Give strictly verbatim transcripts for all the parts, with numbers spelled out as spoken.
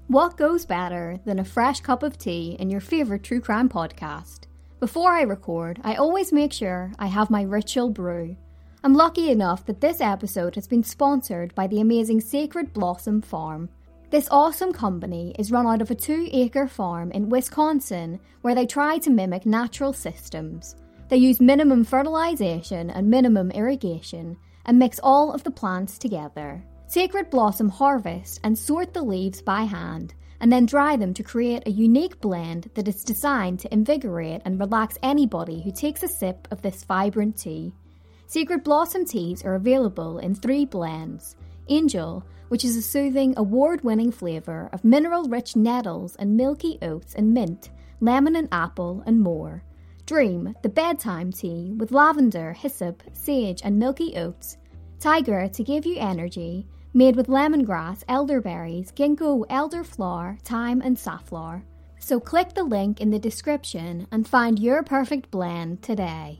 What goes better than a fresh cup of tea in your favourite true crime podcast? Before I record, I always make sure I have my ritual brew. I'm lucky enough that this episode has been sponsored by the amazing Sacred Blossom Farm. This awesome company is run out of a two-acre farm in Wisconsin where they try to mimic natural systems. They use minimum fertilisation and minimum irrigation and mix all of the plants together. Sacred Blossom harvest and sort the leaves by hand and then dry them to create a unique blend that is designed to invigorate and relax anybody who takes a sip of this vibrant tea. Sacred Blossom teas are available in three blends. Angel, which is a soothing, award-winning flavour of mineral-rich nettles and milky oats and mint, lemon and apple, and more. Dream, the bedtime tea with lavender, hyssop, sage, and milky oats. Tiger, to give you energy, made with lemongrass, elderberries, ginkgo, elderflower, thyme, and safflower. So click the link in the description and find your perfect blend today.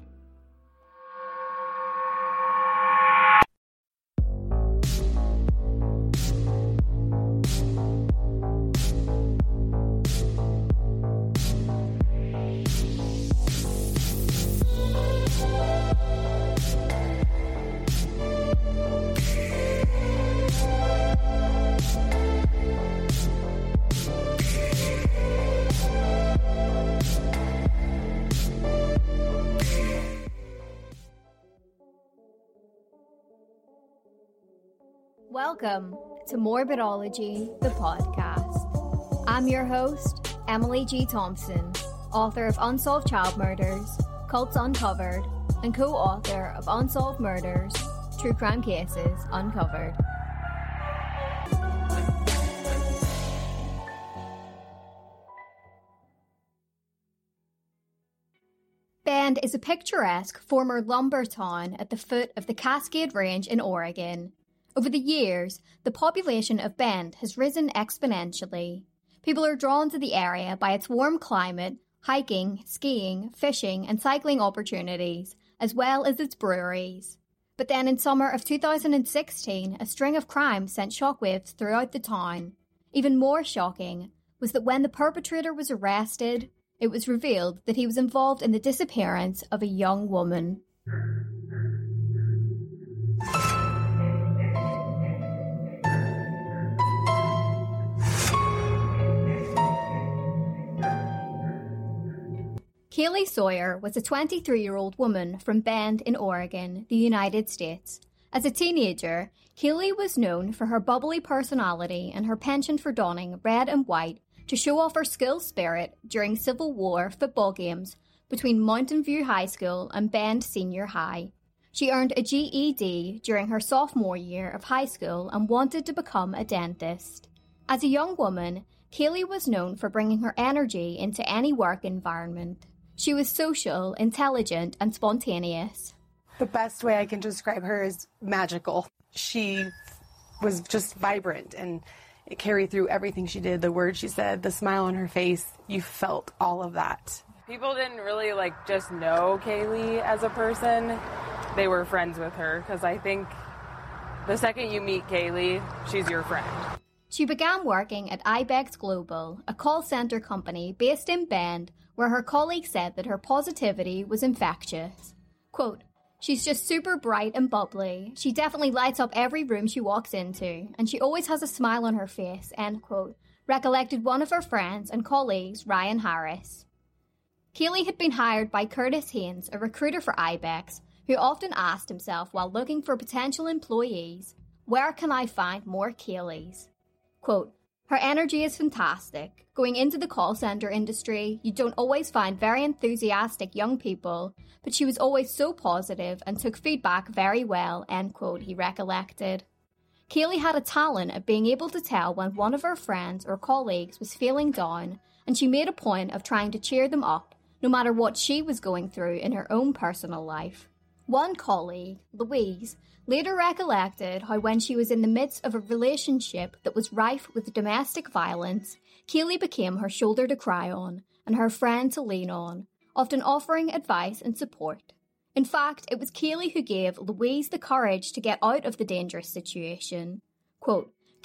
Welcome to Morbidology, the podcast. I'm your host, Emily G. Thompson, author of Unsolved Child Murders, Cults Uncovered, and co-author of Unsolved Murders, True Crime Cases Uncovered. Bend is a picturesque former lumber town at the foot of the Cascade Range in Oregon. Over the years, the population of Bend has risen exponentially. People are drawn to the area by its warm climate, hiking, skiing, fishing, and cycling opportunities, as well as its breweries. But then in summer of two thousand sixteen, a string of crimes sent shockwaves throughout the town. Even more shocking was that when the perpetrator was arrested, it was revealed that he was involved in the disappearance of a young woman. Kaylee Sawyer was a twenty-three-year-old woman from Bend in Oregon, the United States. As a teenager, Kaylee was known for her bubbly personality and her penchant for donning red and white to show off her school spirit during Civil War football games between Mountain View High School and Bend Senior High. She earned a G E D during her sophomore year of high school and wanted to become a dentist. As a young woman, Kaylee was known for bringing her energy into any work environment. She was social, intelligent, and spontaneous. The best way I can describe her is magical. She was just vibrant, and it carried through everything she did, the words she said, the smile on her face. You felt all of that. People didn't really, like, just know Kaylee as a person. They were friends with her, because I think the second you meet Kaylee, she's your friend. She began working at Ibex Global, a call center company based in Bend, where her colleagues said that her positivity was infectious. Quote, "She's just super bright and bubbly. She definitely lights up every room she walks into, and she always has a smile on her face," end quote, recollected one of her friends and colleagues, Ryan Harris. Kaylee had been hired by Curtis Haynes, a recruiter for Ibex, who often asked himself while looking for potential employees, "Where can I find more Kayleys?" Quote, "Her energy is fantastic. Going into the call center industry, you don't always find very enthusiastic young people, but she was always so positive and took feedback very well," end quote, he recollected. Kaylee had a talent at being able to tell when one of her friends or colleagues was feeling down, and she made a point of trying to cheer them up, no matter what she was going through in her own personal life. One colleague, Louise, later recollected how when she was in the midst of a relationship that was rife with domestic violence, Kaylee became her shoulder to cry on and her friend to lean on, often offering advice and support. In fact, it was Kaylee who gave Louise the courage to get out of the dangerous situation. Quote,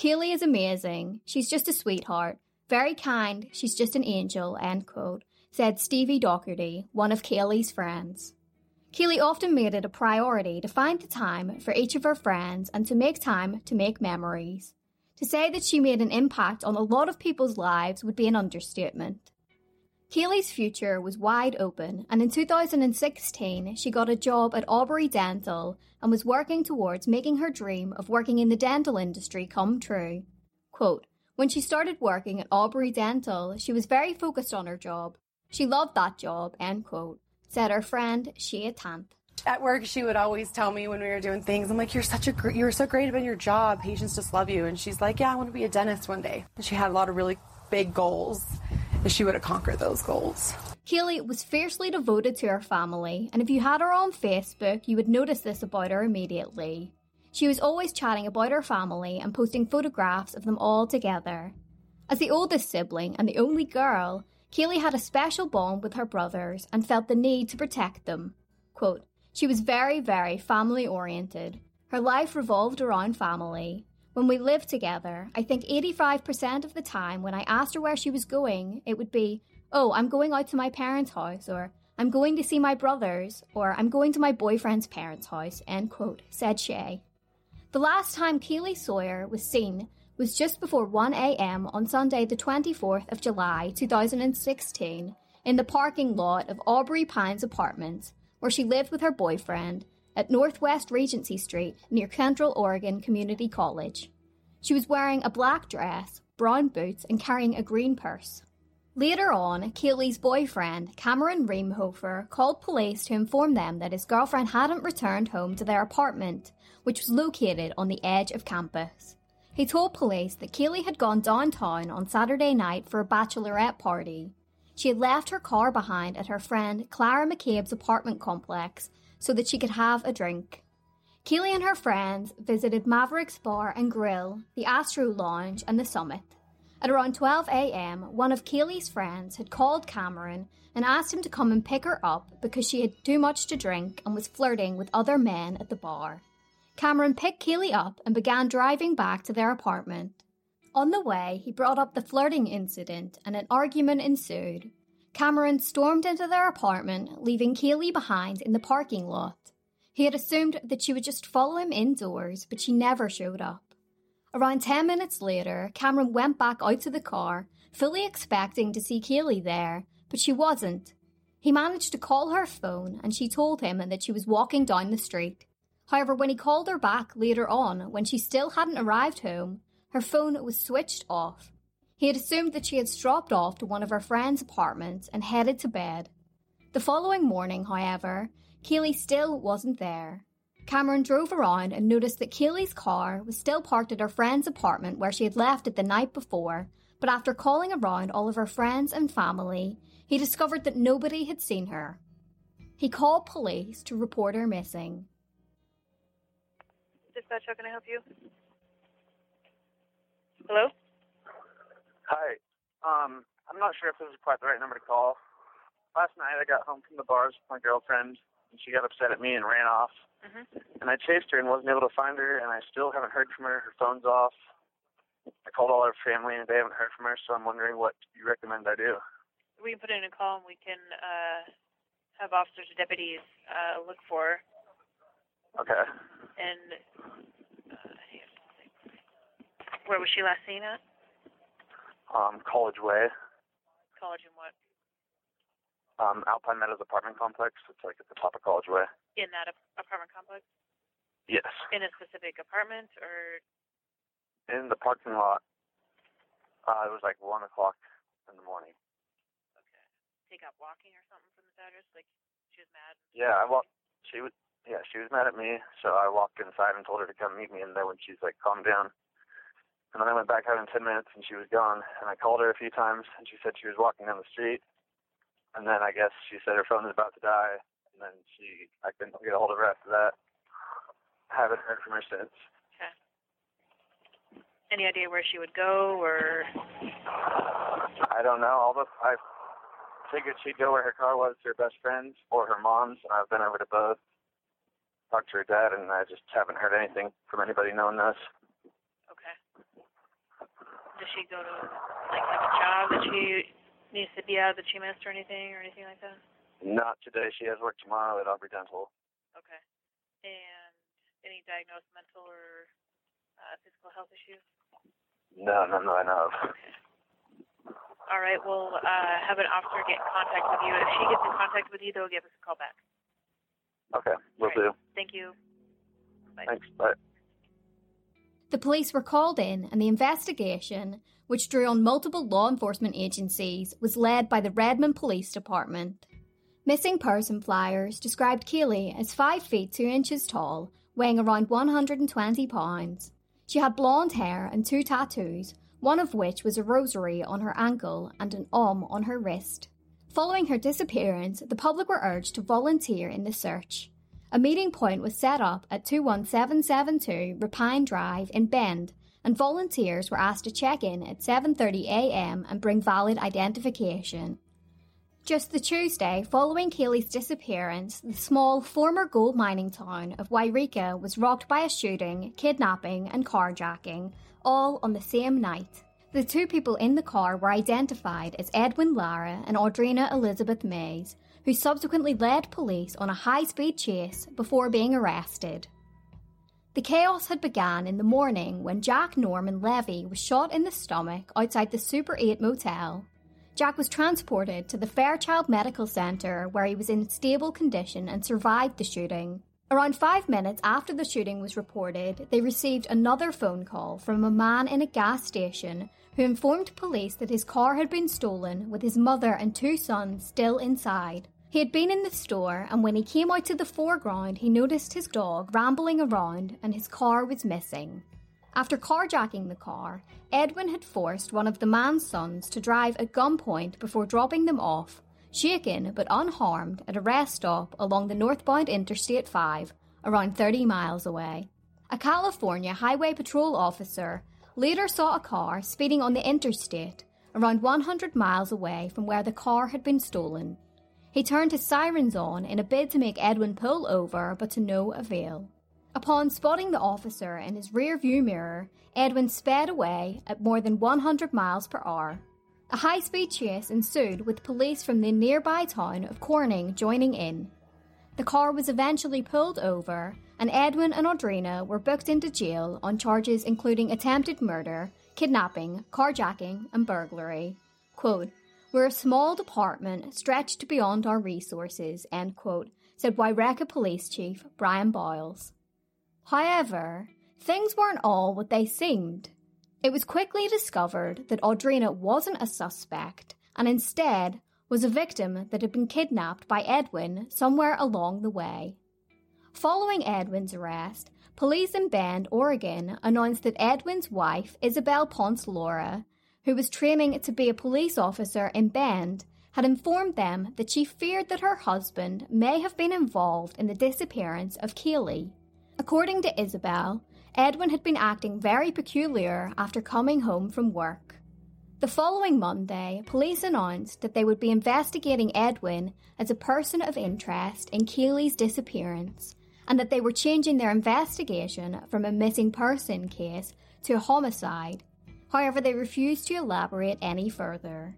Kaylee is amazing. She's just a sweetheart. Very kind. She's just an angel, end quote, said Stevie Doherty, one of Kaylee's friends. Kaylee often made it a priority to find the time for each of her friends and to make time to make memories. To say that she made an impact on a lot of people's lives would be an understatement. Kaylee's future was wide open, and in two thousand sixteen, she got a job at Aubrey Dental and was working towards making her dream of working in the dental industry come true. Quote, when she started working at Aubrey Dental, she was very focused on her job. She loved that job, end quote, said her friend Shea Tant. At work, she would always tell me when we were doing things, I'm like, you're such a gr- you're so great about your job. Patients just love you. And she's like, yeah, I want to be a dentist one day. And she had a lot of really big goals, and she would have conquered those goals. Kaylee was fiercely devoted to her family, and if you had her on Facebook, you would notice this about her immediately. She was always chatting about her family and posting photographs of them all together. As the oldest sibling and the only girl, Kaylee had a special bond with her brothers and felt the need to protect them. Quote, she was very, very family-oriented. Her life revolved around family. When we lived together, I think eighty-five percent of the time when I asked her where she was going, it would be, oh, I'm going out to my parents' house, or I'm going to see my brothers, or I'm going to my boyfriend's parents' house, end quote, said Shea. The last time Kaylee Sawyer was seen was just before one a.m. on Sunday the twenty-fourth of July two thousand sixteen in the parking lot of Aubrey Pines Apartments, where she lived with her boyfriend, at Northwest Regency Street near Central Oregon Community College. She was wearing a black dress, brown boots, and carrying a green purse. Later on, Kaylee's boyfriend, Cameron Reimhofer, called police to inform them that his girlfriend hadn't returned home to their apartment, which was located on the edge of campus. He told police that Kaylee had gone downtown on Saturday night for a bachelorette party. She had left her car behind at her friend Clara McCabe's apartment complex so that she could have a drink. Kaylee and her friends visited Mavericks Bar and Grill, the Astro Lounge, and the Summit. At around twelve a.m., one of Kaylee's friends had called Cameron and asked him to come and pick her up because she had too much to drink and was flirting with other men at the bar. Cameron picked Kaylee up and began driving back to their apartment. On the way, he brought up the flirting incident and an argument ensued. Cameron stormed into their apartment, leaving Kaylee behind in the parking lot. He had assumed that she would just follow him indoors, but she never showed up. Around ten minutes later, Cameron went back out to the car, fully expecting to see Kaylee there, but she wasn't. He managed to call her phone, and she told him that she was walking down the street. However, when he called her back later on, when she still hadn't arrived home, her phone was switched off. He had assumed that she had stropped off to one of her friend's apartments and headed to bed. The following morning, however, Kaylee still wasn't there. Cameron drove around and noticed that Kaylee's car was still parked at her friend's apartment where she had left it the night before, but after calling around all of her friends and family, he discovered that nobody had seen her. He called police to report her missing. Dispatch, how can I help you? Hello? Hi. Um, I'm not sure if this is quite the right number to call. Last night I got home from the bars with my girlfriend, and she got upset at me and ran off. Mm-hmm. And I chased her and wasn't able to find her, and I still haven't heard from her. Her phone's off. I called all her family, and they haven't heard from her, so I'm wondering what you recommend I do. We can put in a call, and we can uh, have officers or deputies uh, look for her. Okay. And uh, where was she last seen at? Um, College Way. College and what? Um, Alpine Meadows apartment complex. It's like at the top of College Way. In that ap- apartment complex? Yes. In a specific apartment, or? In the parking lot. Uh, it was like one o'clock in the morning. Okay. She got walking or something from this address? Like, she was mad? Yeah, I walked. She was. Yeah, she was mad at me, so I walked inside and told her to come meet me in there when she's like, calm down. And then I went back out in ten minutes, and she was gone. And I called her a few times, and she said she was walking down the street. And then I guess she said her phone was about to die. And then she, I couldn't get a hold of her after that. I haven't heard from her since. Okay. Any idea where she would go, or? I don't know. All the, I figured she'd go where her car was to her best friend's or her mom's, and I've been over to both. Talked to her dad, and I just haven't heard anything from anybody knowing this. Okay. Does she go to, like, have a job that she needs to be at that she missed or anything, or anything like that? Not today. She has work tomorrow at Aubrey Dental. Okay. And any diagnosed mental or uh, physical health issues? No, no, no, I know of. Okay. All right, we'll uh, have an officer get in contact with you. If she gets in contact with you, they'll give us a call back. Okay, will right. do. Thank you. Bye. Thanks, bye. The police were called in, and the investigation, which drew on multiple law enforcement agencies, was led by the Redmond Police Department. Missing person flyers described Kaylee as five feet two inches tall, weighing around one hundred twenty pounds. She had blonde hair and two tattoos, one of which was a rosary on her ankle and an Om on her wrist. Following her disappearance, the public were urged to volunteer in the search. A meeting point was set up at two one seven seven two Rapine Drive in Bend, and volunteers were asked to check in at seven thirty a.m. and bring valid identification. Just the Tuesday following Kaylee's disappearance, the small former gold mining town of Wairika was rocked by a shooting, kidnapping and carjacking, all on the same night. The two people in the car were identified as Edwin Lara and Audrina Elizabeth Mays, who subsequently led police on a high-speed chase before being arrested. The chaos had begun in the morning when Jack Norman Levy was shot in the stomach outside the Super eight motel. Jack was transported to the Fairchild Medical Centre where he was in stable condition and survived the shooting. Around five minutes after the shooting was reported, they received another phone call from a man in a gas station who informed police that his car had been stolen with his mother and two sons still inside. He had been in the store, and when he came out to the foreground, he noticed his dog rambling around and his car was missing. After carjacking the car, Edwin had forced one of the man's sons to drive at gunpoint before dropping them off, shaken but unharmed, at a rest stop along the northbound Interstate five, around thirty miles away. A California Highway Patrol officer later saw a car speeding on the interstate, around one hundred miles away from where the car had been stolen. He turned his sirens on in a bid to make Edwin pull over, but to no avail. Upon spotting the officer in his rear view mirror, Edwin sped away at more than one hundred miles per hour. A high-speed chase ensued with police from the nearby town of Corning joining in. The car was eventually pulled over, and Edwin and Audrina were booked into jail on charges including attempted murder, kidnapping, carjacking, and burglary. Quote, "We're a small department stretched beyond our resources," end quote, said Wairika Police Chief Brian Boyles. However, things weren't all what they seemed. It was quickly discovered that Audrina wasn't a suspect, and instead was a victim that had been kidnapped by Edwin somewhere along the way. Following Edwin's arrest, police in Bend, Oregon announced that Edwin's wife, Isabel Ponce Laura, who was training to be a police officer in Bend, had informed them that she feared that her husband may have been involved in the disappearance of Kaylee. According to Isabel, Edwin had been acting very peculiar after coming home from work. The following Monday, police announced that they would be investigating Edwin as a person of interest in Kaylee's disappearance, and that they were changing their investigation from a missing person case to a homicide. However, they refused to elaborate any further.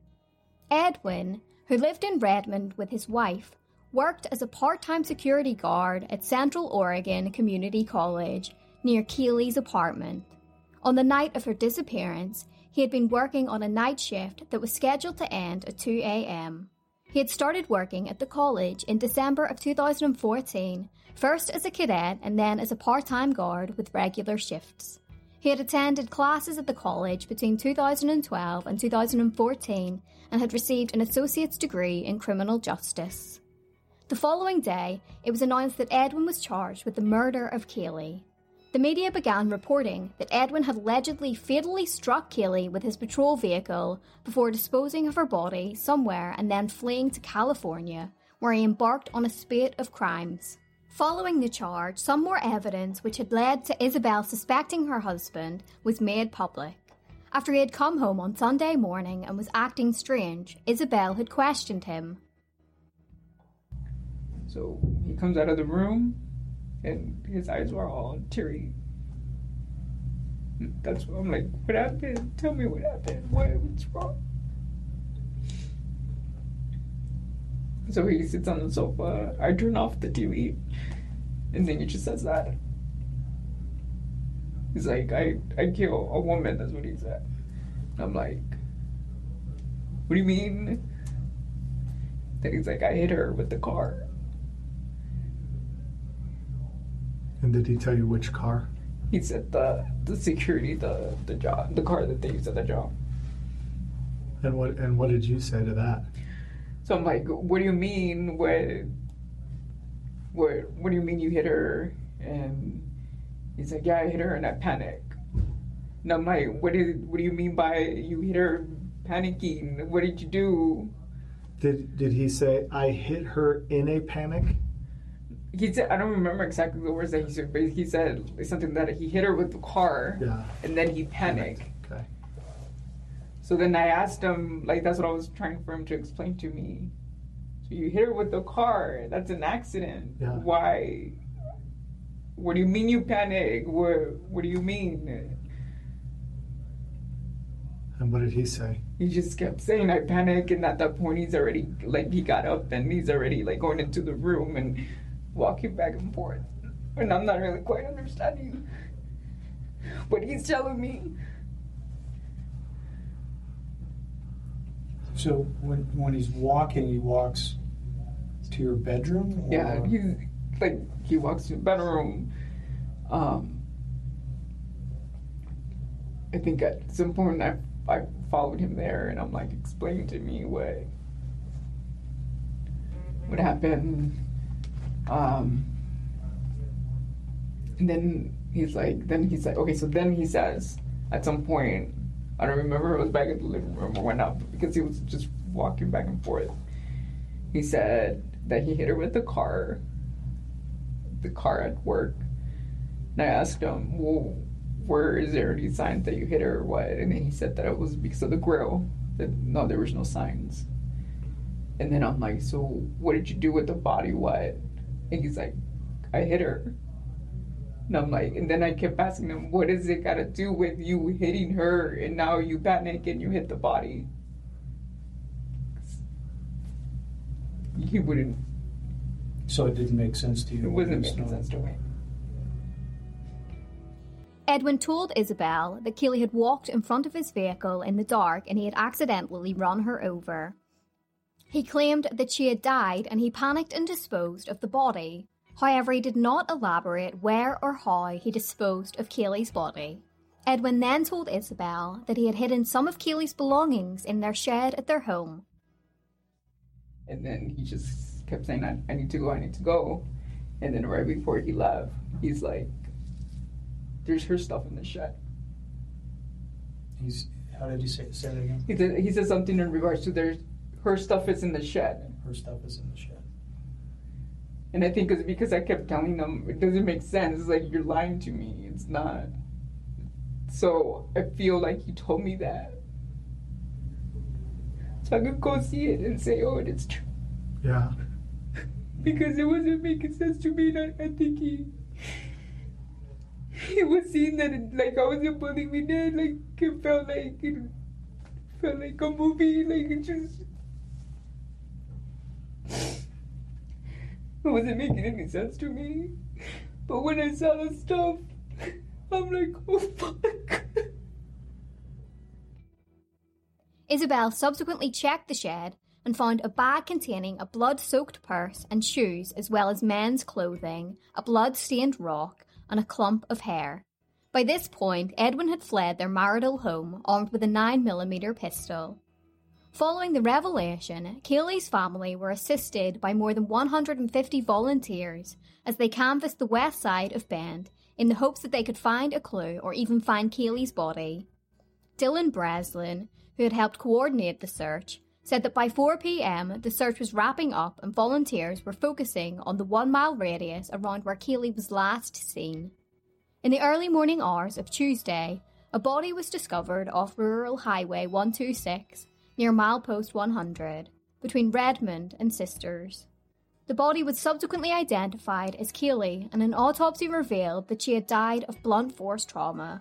Edwin, who lived in Redmond with his wife, worked as a part-time security guard at Central Oregon Community College near Kaylee's apartment. On the night of her disappearance, he had been working on a night shift that was scheduled to end at two a.m. He had started working at the college in December of two thousand fourteen, first as a cadet and then as a part-time guard with regular shifts. He had attended classes at the college between two thousand twelve and two thousand fourteen and had received an associate's degree in criminal justice. The following day, it was announced that Edwin was charged with the murder of Kaylee. The media began reporting that Edwin had allegedly fatally struck Kaylee with his patrol vehicle before disposing of her body somewhere and then fleeing to California, where he embarked on a spate of crimes. Following the charge, some more evidence which had led to Isabel suspecting her husband was made public. After he had come home on Sunday morning and was acting strange, Isabel had questioned him. So he comes out of the room, and his eyes were all teary. That's what I'm like, what happened? Tell me what happened. What, what's wrong? So he sits on the sofa. I turn off the T V. And then he just says that. He's like, I, I kill a woman. That's what he said. I'm like, what do you mean? Then he's like, I hit her with the car. And did he tell you which car? He said the the security, the the job, the car that they used at the job. And what and what did you say to that? So I'm like, what do you mean? What what what do you mean you hit her? And he's like, yeah, I hit her and I panic. And I'm like, what is what do you mean by you hit her panicking? What did you do? Did did he say I hit her in a panic? He said, I don't remember exactly the words that he said, but he said something that he hit her with the car, yeah, and then he panicked. Okay. So then I asked him, like, that's what I was trying for him to explain to me. So you hit her with the car, that's an accident. Yeah. Why? What do you mean you panic? What, what do you mean? And what did he say? He just kept saying, I panic, and at that point he's already, like, he got up and he's already, like, going into the room and walking back and forth. And I'm not really quite understanding what he's telling me. So when when he's walking, he walks to your bedroom? Or? Yeah, he's, like, he walks to the bedroom. Um, I think at some point I, I followed him there, and I'm like, explaining to me what, what happened. Um, and then he's like, then he's like, okay, so then he says, at some point, I don't remember if it was back in the living room or whatnot, because he was just walking back and forth. He said that he hit her with the car, the car at work. And I asked him, well, where is there any signs that you hit her or what? And then he said that it was because of the grill, that no, there was no signs. And then I'm like, so what did you do with the body? What? And he's like, I hit her. And I'm like, and then I kept asking him, what does it got to do with you hitting her and now you panic and you hit the body? He wouldn't. So it didn't make sense to you? It wasn't making sense to me. Edwin told Isabel that Keely had walked in front of his vehicle in the dark and he had accidentally run her over. He claimed that she had died and he panicked and disposed of the body. However, he did not elaborate where or how he disposed of Keely's body. Edwin then told Isabel that he had hidden some of Keely's belongings in their shed at their home. And then he just kept saying, I, I need to go, I need to go. And then right before he left, he's like, there's her stuff in the shed. He's, how did you say, say that again? He said, he said something in regards to their, her stuff is in the shed. Her stuff is in the shed. And I think it's because I kept telling them, it doesn't make sense. It's like, you're lying to me. It's not. So I feel like he told me that. So I could go see it and say, oh, it's true. Yeah. Because it wasn't making sense to me. And I, I think he, he was seeing that, it, like, I wasn't believing it. Like, it felt like, it felt like a movie. Like, it just... It wasn't making any sense to me. But when I saw the stuff, I'm like, oh fuck. Isabel subsequently checked the shed and found a bag containing a blood-soaked purse and shoes, as well as men's clothing, a blood-stained rock, and a clump of hair. By this point, Edwin had fled their marital home armed with a nine millimeter pistol. Following the revelation, Keely's family were assisted by more than one hundred fifty volunteers as they canvassed the west side of Bend in the hopes that they could find a clue or even find Keely's body. Dylan Breslin, who had helped coordinate the search, said that by four p.m. the search was wrapping up and volunteers were focusing on the one-mile radius around where Keely was last seen. In the early morning hours of Tuesday, a body was discovered off Rural Highway one two six, near milepost one hundred, between Redmond and Sisters. The body was subsequently identified as Keely, and an autopsy revealed that she had died of blunt force trauma.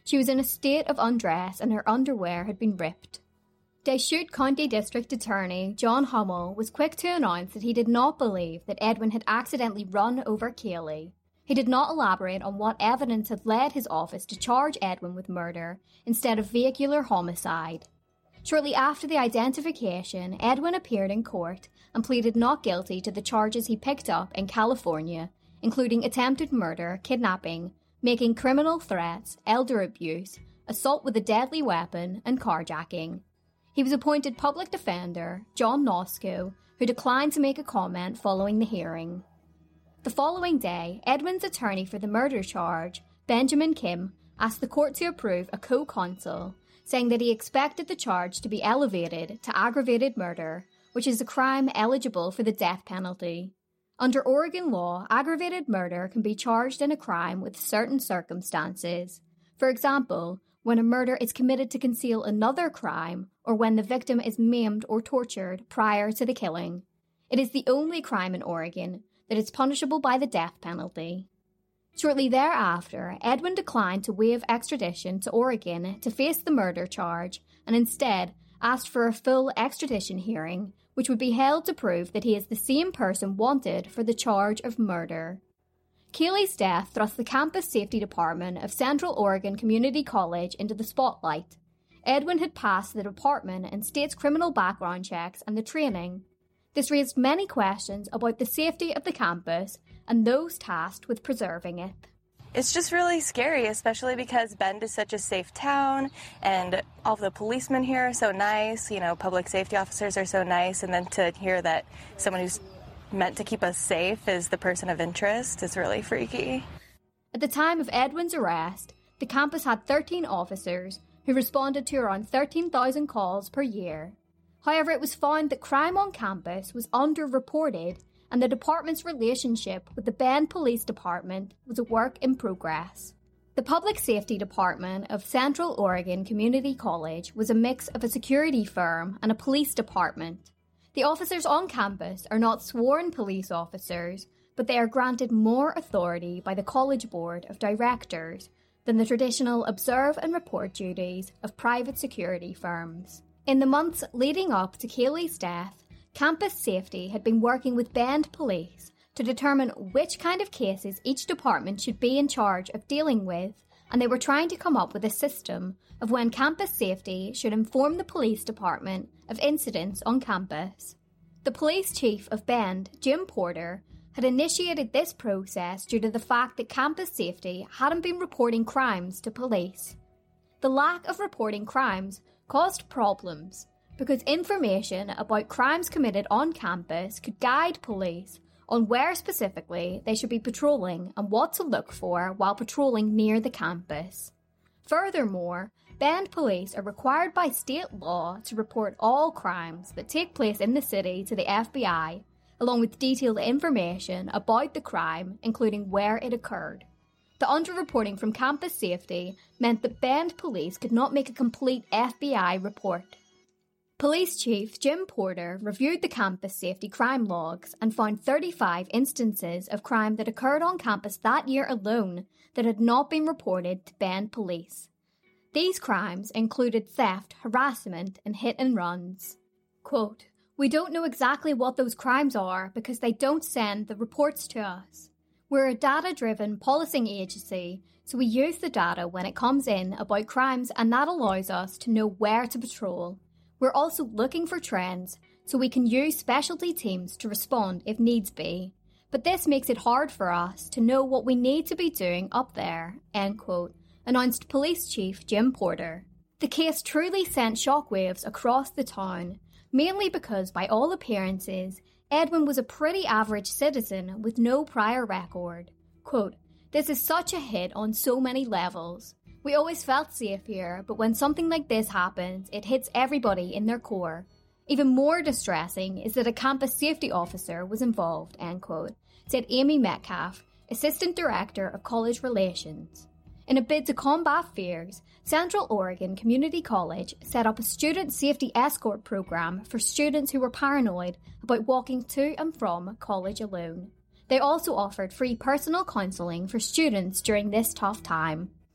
She was in a state of undress and her underwear had been ripped. Deschutes County District Attorney John Hummel was quick to announce that he did not believe that Edwin had accidentally run over Kaylee. He did not elaborate on what evidence had led his office to charge Edwin with murder instead of vehicular homicide. Shortly after the identification, Edwin appeared in court and pleaded not guilty to the charges he picked up in California, including attempted murder, kidnapping, making criminal threats, elder abuse, assault with a deadly weapon, and carjacking. He was appointed public defender, John Nosko, who declined to make a comment following the hearing. The following day, Edwin's attorney for the murder charge, Benjamin Kim, asked the court to approve a co-counsel, saying that he expected the charge to be elevated to aggravated murder, which is a crime eligible for the death penalty. Under Oregon law, aggravated murder can be charged in a crime with certain circumstances. For example, when a murder is committed to conceal another crime, or when the victim is maimed or tortured prior to the killing. It is the only crime in Oregon that is punishable by the death penalty. Shortly thereafter, Edwin declined to waive extradition to Oregon to face the murder charge and instead asked for a full extradition hearing, which would be held to prove that he is the same person wanted for the charge of murder. Kaylee's death thrust the campus safety department of Central Oregon Community College into the spotlight. Edwin had passed the department and state's criminal background checks and the training. This raised many questions about the safety of the campus and those tasked with preserving it. It's just really scary, especially because Bend is such a safe town and all of the policemen here are so nice, you know, public safety officers are so nice, and then to hear that someone who's meant to keep us safe is the person of interest is really freaky. At the time of Edwin's arrest, the campus had thirteen officers who responded to around thirteen thousand calls per year. However, it was found that crime on campus was underreported and the department's relationship with the Bend Police Department was a work in progress. The Public Safety Department of Central Oregon Community College was a mix of a security firm and a police department. The officers on campus are not sworn police officers, but they are granted more authority by the College Board of Directors than the traditional observe and report duties of private security firms. In the months leading up to Kaylee's death, campus safety had been working with Bend Police to determine which kind of cases each department should be in charge of dealing with, and they were trying to come up with a system of when campus safety should inform the police department of incidents on campus. The police chief of Bend, Jim Porter, had initiated this process due to the fact that campus safety hadn't been reporting crimes to police. The lack of reporting crimes caused problems because information about crimes committed on campus could guide police on where specifically they should be patrolling and what to look for while patrolling near the campus. Furthermore, Bend police are required by state law to report all crimes that take place in the city to the F B I, along with detailed information about the crime, including where it occurred. The underreporting from campus safety meant that Bend police could not make a complete F B I report. Police Chief Jim Porter reviewed the campus safety crime logs and found thirty-five instances of crime that occurred on campus that year alone that had not been reported to Bend police. These crimes included theft, harassment, and hit and runs. Quote, "We don't know exactly what those crimes are because they don't send the reports to us. We're a data-driven policing agency, so we use the data when it comes in about crimes, and that allows us to know where to patrol. We're also looking for trends, so we can use specialty teams to respond if needs be. But this makes it hard for us to know what we need to be doing up there," end quote, announced Police Chief Jim Porter. The case truly sent shockwaves across the town, mainly because, by all appearances, Edwin was a pretty average citizen with no prior record. Quote, "This is such a hit on so many levels. We always felt safe here, but when something like this happens, it hits everybody in their core. Even more distressing is that a campus safety officer was involved," end quote, said Amy Metcalf, Assistant Director of College Relations. In a bid to combat fears, Central Oregon Community College set up a student safety escort program for students who were paranoid about walking to and from college alone. They also offered free personal counselling for students during this tough time.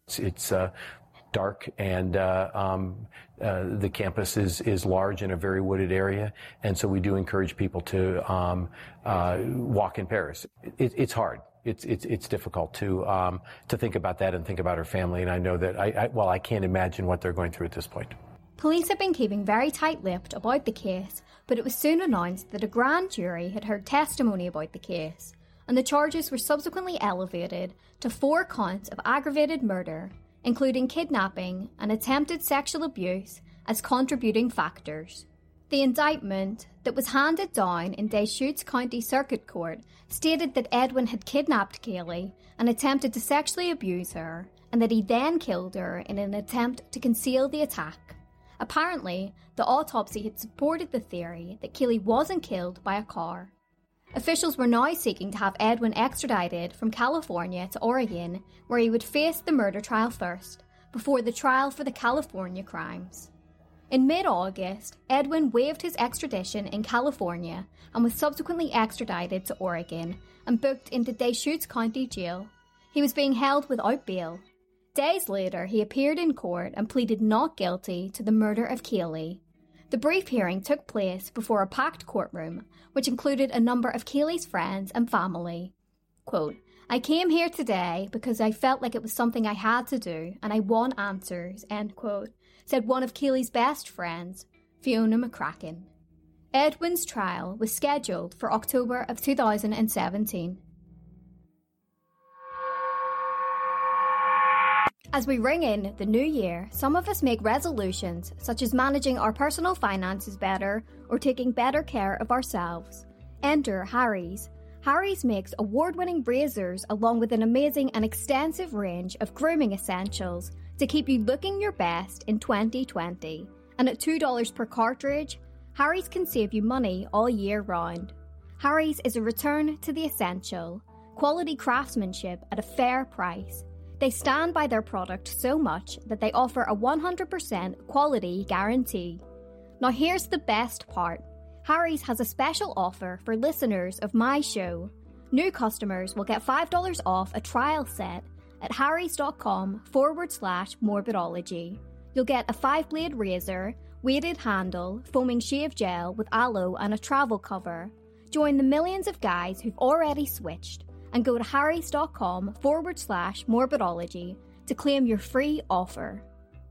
It's, it's uh, dark, and uh, um, uh, the campus is, is large in a very wooded area, and so we do encourage people to um, uh, walk in pairs. It, it's hard. It's it's it's difficult to um, to think about that and think about her family, and I know that I, I well I can't imagine what they're going through at this point. Police had been keeping very tight-lipped about the case, but it was soon announced that a grand jury had heard testimony about the case, and the charges were subsequently elevated to four counts of aggravated murder, including kidnapping and attempted sexual abuse as contributing factors. The indictment that was handed down in Deschutes County Circuit Court stated that Edwin had kidnapped Kaylee and attempted to sexually abuse her, and that he then killed her in an attempt to conceal the attack. Apparently, the autopsy had supported the theory that Kaylee wasn't killed by a car. Officials were now seeking to have Edwin extradited from California to Oregon, where he would face the murder trial first, before the trial for the California crimes. In mid-August, Edwin waived his extradition in California and was subsequently extradited to Oregon and booked into Deschutes County Jail. He was being held without bail. Days later, he appeared in court and pleaded not guilty to the murder of Kaylee. The brief hearing took place before a packed courtroom, which included a number of Kaylee's friends and family. Quote, "I came here today because I felt like it was something I had to do and I want answers," end quote, said one of Kaylee's best friends, Fiona McCracken. Edwin's trial was scheduled for October of two thousand seventeen. As we ring in the new year, some of us make resolutions such as managing our personal finances better or taking better care of ourselves. Enter Harry's. Harry's makes award-winning razors along with an amazing and extensive range of grooming essentials to keep you looking your best in twenty twenty. And at two dollars per cartridge, Harry's can save you money all year round. Harry's is a return to the essential, quality craftsmanship at a fair price. They stand by their product so much that they offer a one hundred percent quality guarantee. Now here's the best part. Harry's has a special offer for listeners of my show. New customers will get five dollars off a trial set at harrys.com forward slash morbidology. You'll get a five-blade razor, weighted handle, foaming shave gel with aloe and a travel cover. Join the millions of guys who've already switched and go to harrys.com forward slash morbidology to claim your free offer.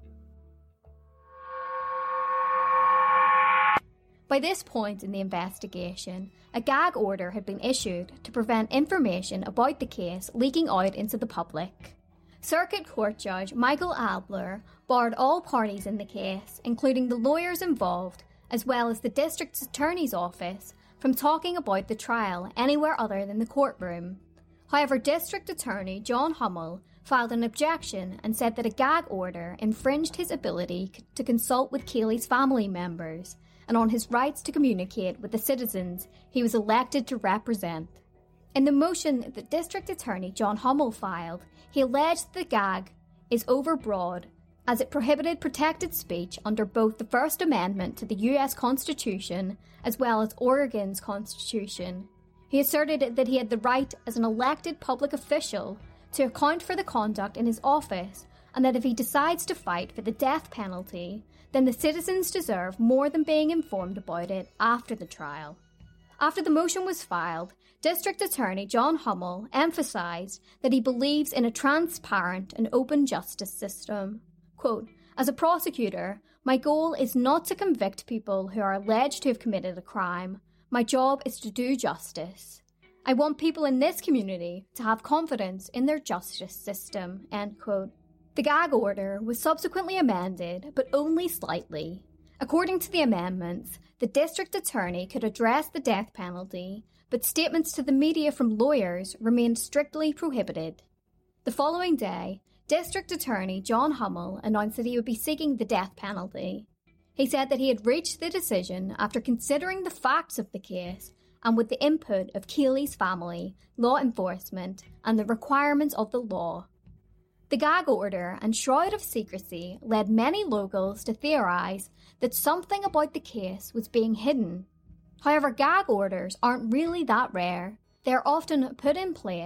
By this point in the investigation, a gag order had been issued to prevent information about the case leaking out into the public. Circuit Court Judge Michael Abler barred all parties in the case, including the lawyers involved, as well as the District Attorney's Office, from talking about the trial anywhere other than the courtroom. However, District Attorney John Hummel filed an objection and said that a gag order infringed his ability to consult with Kaylee's family members and on his rights to communicate with the citizens he was elected to represent. In the motion that District Attorney John Hummel filed, he alleged the gag is overbroad as it prohibited protected speech under both the First Amendment to the U S Constitution as well as Oregon's Constitution. He asserted that he had the right as an elected public official to account for the conduct in his office, and that if he decides to fight for the death penalty, then the citizens deserve more than being informed about it after the trial. After the motion was filed, District Attorney John Hummel emphasised that he believes in a transparent and open justice system. Quote, "As a prosecutor, my goal is not to convict people who are alleged to have committed a crime. My job is to do justice. I want people in this community to have confidence in their justice system," end quote. The gag order was subsequently amended, but only slightly. According to the amendments, the district attorney could address the death penalty, but statements to the media from lawyers remained strictly prohibited. The following day, District Attorney John Hummel announced that he would be seeking the death penalty. He said that he had reached the decision after considering the facts of the case and with the input of Kaylee's family, law enforcement, and the requirements of the law. The gag order and shroud of secrecy led many locals to theorise that something about the case was being hidden. However, gag orders aren't really that rare. They are often put in place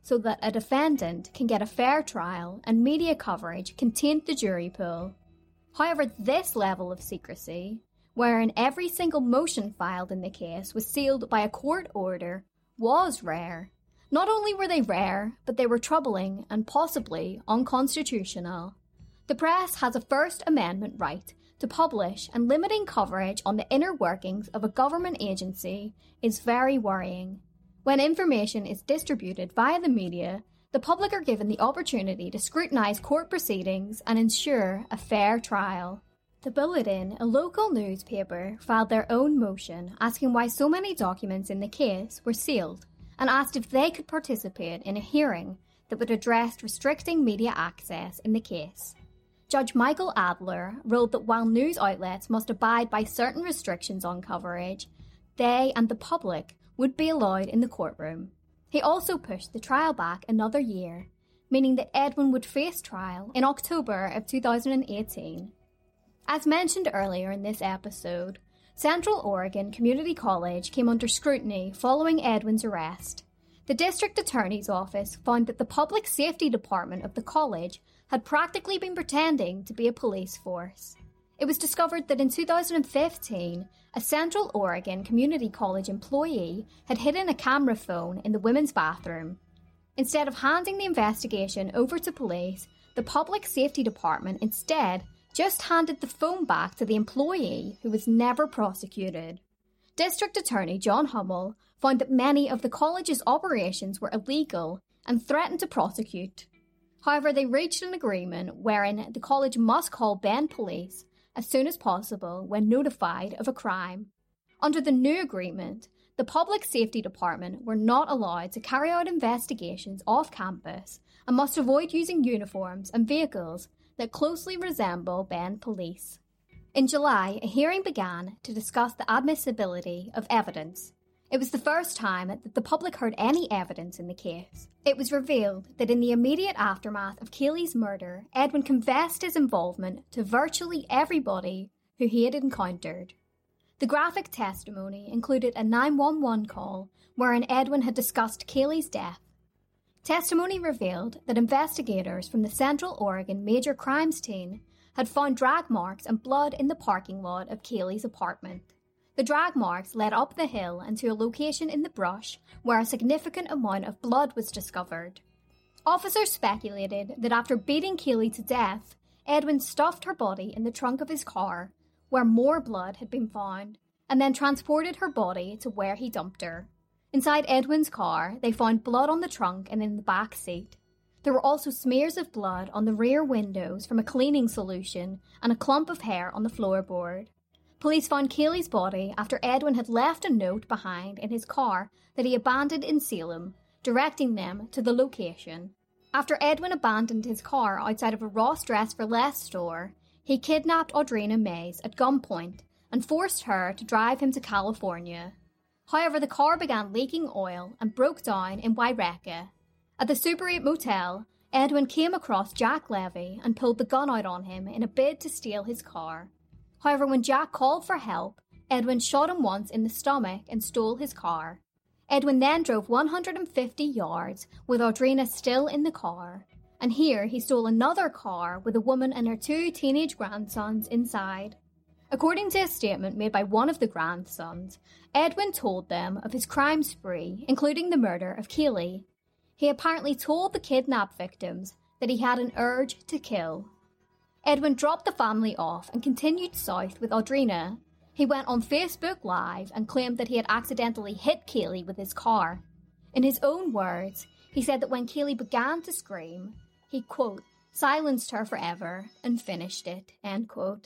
so that a defendant can get a fair trial and media coverage can taint the jury pool. However, this level of secrecy, wherein every single motion filed in the case was sealed by a court order, was rare. Not only were they rare, but they were troubling and possibly unconstitutional. The press has a First Amendment right to publish, and limiting coverage on the inner workings of a government agency is very worrying. When information is distributed via the media, the public are given the opportunity to scrutinise court proceedings and ensure a fair trial. The Bulletin, a local newspaper, filed their own motion asking why so many documents in the case were sealed, and asked if they could participate in a hearing that would address restricting media access in the case. Judge Michael Adler ruled that while news outlets must abide by certain restrictions on coverage, they and the public would be allowed in the courtroom. He also pushed the trial back another year, meaning that Edwin would face trial in October of two thousand eighteen. As mentioned earlier in this episode, Central Oregon Community College came under scrutiny following Edwin's arrest. The district attorney's office found that the public safety department of the college had practically been pretending to be a police force. It was discovered that in two thousand fifteen, a Central Oregon Community College employee had hidden a camera phone in the women's bathroom. Instead of handing the investigation over to police, the public safety department instead just handed the phone back to the employee, who was never prosecuted. District Attorney John Hummel found that many of the college's operations were illegal and threatened to prosecute. However, they reached an agreement wherein the college must call Bend police as soon as possible when notified of a crime. Under the new agreement, the public safety department were not allowed to carry out investigations off campus and must avoid using uniforms and vehicles that closely resemble Bend police. In July, a hearing began to discuss the admissibility of evidence. It was the first time that the public heard any evidence in the case. It was revealed that in the immediate aftermath of Kaylee's murder, Edwin confessed his involvement to virtually everybody who he had encountered. The graphic testimony included a nine one one call wherein Edwin had discussed Kaylee's death. Testimony revealed that investigators from the Central Oregon Major Crimes Team had found drag marks and blood in the parking lot of Kaylee's apartment. The drag marks led up the hill and to a location in the brush where a significant amount of blood was discovered. Officers speculated that after beating Kaylee to death, Edwin stuffed her body in the trunk of his car, where more blood had been found, and then transported her body to where he dumped her. Inside Edwin's car, they found blood on the trunk and in the back seat. There were also smears of blood on the rear windows from a cleaning solution and a clump of hair on the floorboard. Police found Kaylee's body after Edwin had left a note behind in his car that he abandoned in Salem, directing them to the location. After Edwin abandoned his car outside of a Ross Dress for Less store, he kidnapped Audrina Mays at gunpoint and forced her to drive him to California. However, the car began leaking oil and broke down in Waireka. At the Super eight motel, Edwin came across Jack Levy and pulled the gun out on him in a bid to steal his car. However, when Jack called for help, Edwin shot him once in the stomach and stole his car. Edwin then drove one hundred fifty yards with Audrina still in the car, and here he stole another car with a woman and her two teenage grandsons inside. According to a statement made by one of the grandsons, Edwin told them of his crime spree, including the murder of Kaylee. He apparently told the kidnapped victims that he had an urge to kill. Edwin dropped the family off and continued south with Audrina. He went on Facebook Live and claimed that he had accidentally hit Kaylee with his car. In his own words, he said that when Kaylee began to scream, he, quote, silenced her forever and finished it, end quote.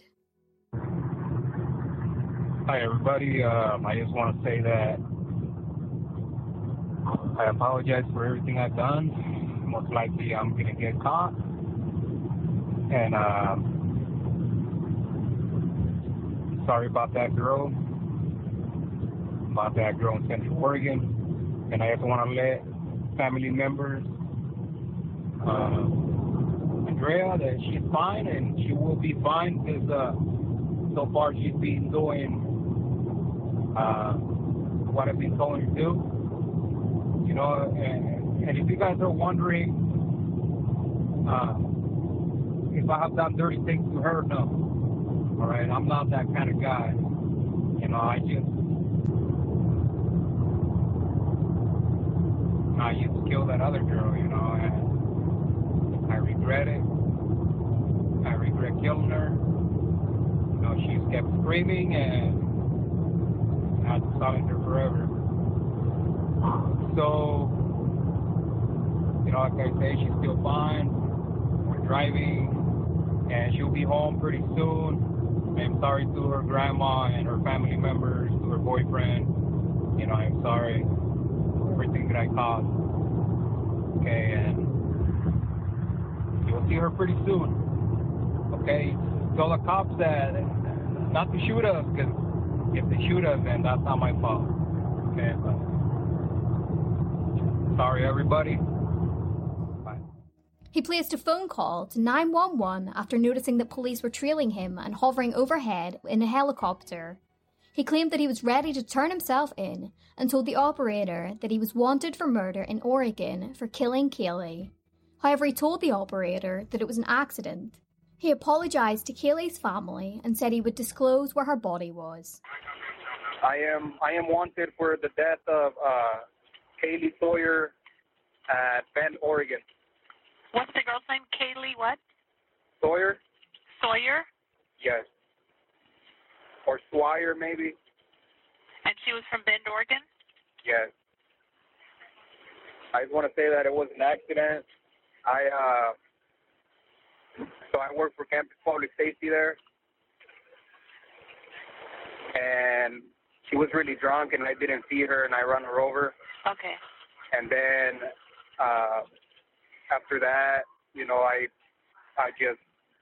Hi, everybody. Um, I just want to say that I apologize for everything I've done. Most likely I'm going to get caught. And uh, sorry about that girl, about that girl in Central Oregon. And I also want to let family members, uh, Andrea, that she's fine and she will be fine because uh, so far she's been doing uh, what I've been told her to do, you know, and, And if you guys are wondering uh, if I have done dirty things to her, no. All right, I'm not that kind of guy. You know, I just I used to kill that other girl, you know, and I regret it. I regret killing her. You know, she kept screaming, and I had to silence her forever. So, you know, like I say, she's still fine. We're driving, and she'll be home pretty soon. I'm sorry to her grandma and her family members, to her boyfriend. You know, I'm sorry for everything that I caused. Okay, and you'll see her pretty soon. Okay, tell the cops that not to shoot us, because if they shoot us, then that's not my fault. Okay, but sorry, everybody. Bye. He placed a phone call to nine one one after noticing that police were trailing him and hovering overhead in a helicopter. He claimed that he was ready to turn himself in and told the operator that he was wanted for murder in Oregon for killing Kaylee. However, he told the operator that it was an accident. He apologised to Kaylee's family and said he would disclose where her body was. I am I am wanted for the death of uh, Kaylee Sawyer at Bend, Oregon. What's the girl's name? Kaylee what? Sawyer? Sawyer? Yes. Or Swire, maybe? And she was from Bend, Oregon? Yes. I just want to say that it was an accident. I, uh, so I work for Campus Public Safety there. And she was really drunk, and I didn't see her, and I run her over. Okay. And then uh, after that, you know, I, I just,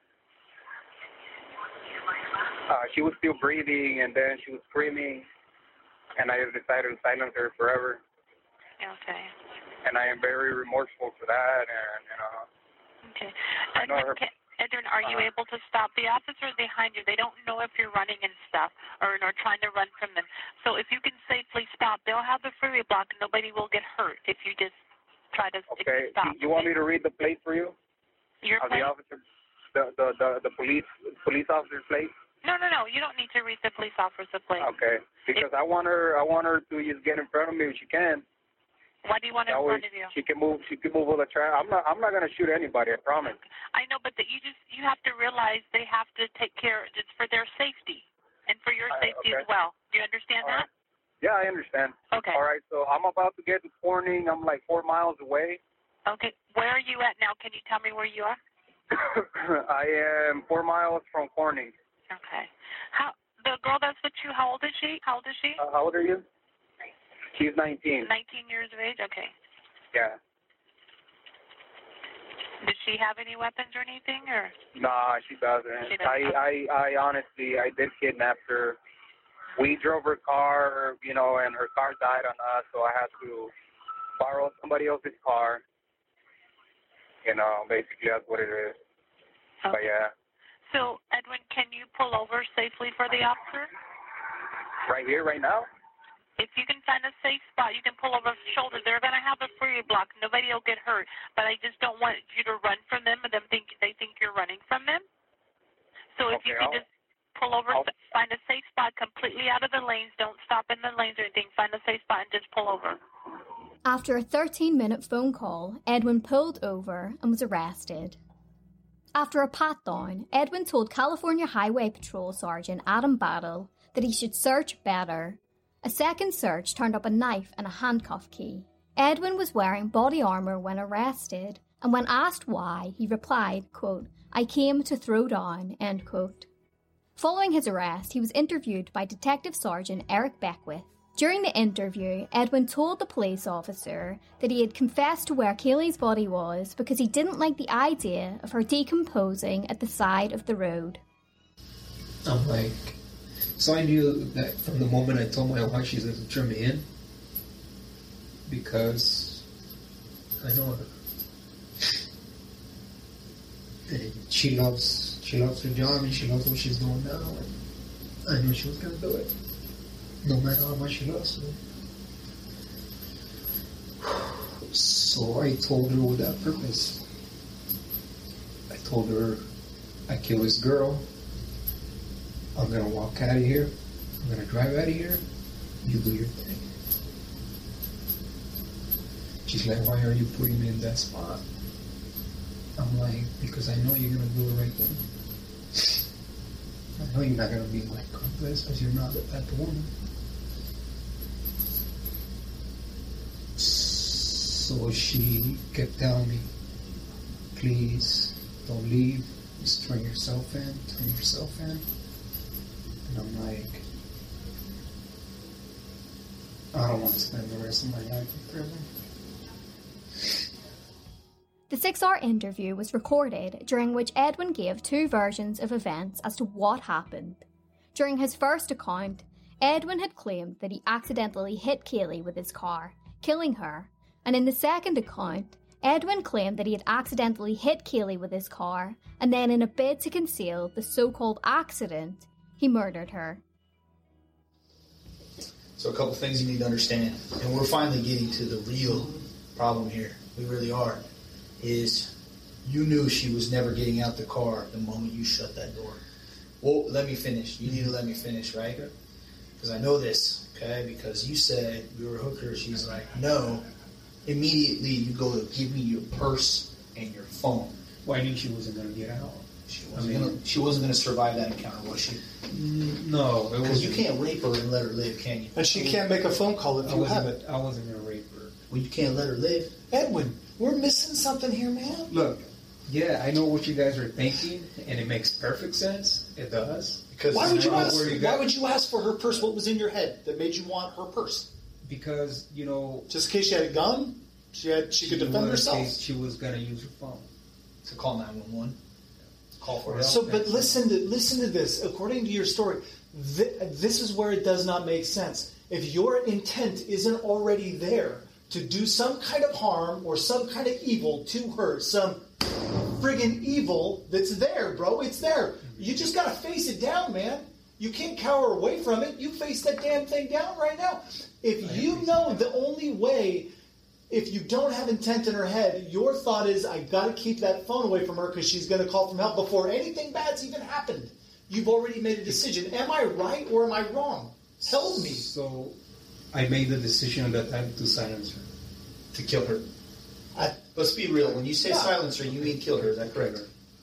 uh, she was still breathing, and then she was screaming, and I decided to silence her forever. Okay. And I am very remorseful for that, and you know. Okay. I know her. Edwin, are you uh, able to stop? The officers behind you, they don't know if you're running and stuff or, or trying to run from them. So if you can safely stop, they'll have the freeway block and nobody will get hurt if you just try to okay. if you stop. You want me to read the plate for you? Your of plate? the officer, the, the, the, the police police officer's plate? No, no, no. You don't need to read the police officer's plate. Okay. Because if, I want her I want her to just get in front of me if she can. Why do you want her in front of you? She can move. She can move all the traffic. I'm not. I'm not gonna shoot anybody. I promise. I know, but that you just you have to realize they have to take care. It's for their safety and for your safety okay. as well. Do you understand all that? Right. Yeah, I understand. Okay. All right. So I'm about to get to Corning. I'm like four miles away. Okay. Where are you at now? Can you tell me where you are? I am four miles from Corning. Okay. How the girl that's with you? How old is she? How old is she? Uh, how old are you? She's nineteen. nineteen years of age? Okay. Yeah. Does she have any weapons or anything? Or? Nah, she doesn't. She doesn't. I, I, I honestly, I did kidnap her. We drove her car, you know, and her car died on us, so I had to borrow somebody else's car. You know, basically that's what it is. Okay. But yeah. So, Edwin, can you pull over safely for the officer? Right here, right now? If you can find a safe spot, you can pull over the shoulder. They're going to have a freeway block. Nobody will get hurt. But I just don't want you to run from them and them think they think you're running from them. So if okay, you can I'll, just pull over, I'll, find a safe spot completely out of the lanes. Don't stop in the lanes or anything. Find a safe spot and just pull over. After a thirteen-minute phone call, Edwin pulled over and was arrested. After a pat-down, Edwin told California Highway Patrol Sergeant Adam Battle that he should search better. A second search turned up a knife and a handcuff key. Edwin was wearing body armour when arrested, and when asked why, he replied, quote, "I came to throw down," end quote. Following his arrest, he was interviewed by Detective Sergeant Eric Beckwith. During the interview, Edwin told the police officer that he had confessed to where Kaylee's body was because he didn't like the idea of her decomposing at the side of the road. I'm like... So I knew that from the moment I told my wife she's going to turn me in, because I know her. And she loves she loves her job and she loves what she's doing now, and I knew she was going to do it, no matter how much she loves me. So I told her with that purpose. I told her I kill this girl. I'm gonna walk out of here. I'm gonna drive out of here. You do your thing. She's like, why are you putting me in that spot? I'm like, because I know you're gonna do the right thing. I know you're not gonna be my accomplice because you're not that type of woman. So she kept telling me, please don't leave. Just turn yourself in, turn yourself in. And I'm like, I don't want to spend the rest of my life in prison. The six-hour interview was recorded, during which Edwin gave two versions of events as to what happened. During his first account, Edwin had claimed that he accidentally hit Kaylee with his car, killing her, and in the second account, Edwin claimed that he had accidentally hit Kaylee with his car, and then in a bid to conceal the so-called accident, he murdered her. So a couple things you need to understand, and we're finally getting to the real problem here, we really are, is you knew she was never getting out the car the moment you shut that door. Well, let me finish. You need to let me finish, right? Because I know this, okay? Because you said we were hookers. She's like, no. Immediately you go to give me your purse and your phone. Well, I knew she wasn't going to get out. She wasn't I mean, gonna, she wasn't going to survive that encounter, was she? No. Because you can't rape her and let her live, can you? And she can't make a phone call if I you have it. I wasn't going to rape her. Well, you can't let her live. Edwin, we're missing something here, man. Look, yeah, I know what you guys are thinking, and it makes perfect sense. It does. Because why would you ask? Why would you ask for her purse? What was in your head that made you want her purse? Because you know, just in case she had a gun, she had she, she could defend herself. She was going to use her phone to call nine one one. Call for help. So, but listen to listen to this. According to your story, th- this is where it does not make sense. If your intent isn't already there to do some kind of harm or some kind of evil to her, some friggin' evil that's there, bro. It's there. You just got to face it down, man. You can't cower away from it. You face that damn thing down right now. If you know the only way, if you don't have intent in her head, your thought is, I got to keep that phone away from her because she's going to call from help before anything bad's even happened. You've already made a decision. Am I right or am I wrong? Tell me. So I made the decision at that time to silence her. To kill her. I, let's be real. When you say yeah. silence her, you mean kill her. Is that correct?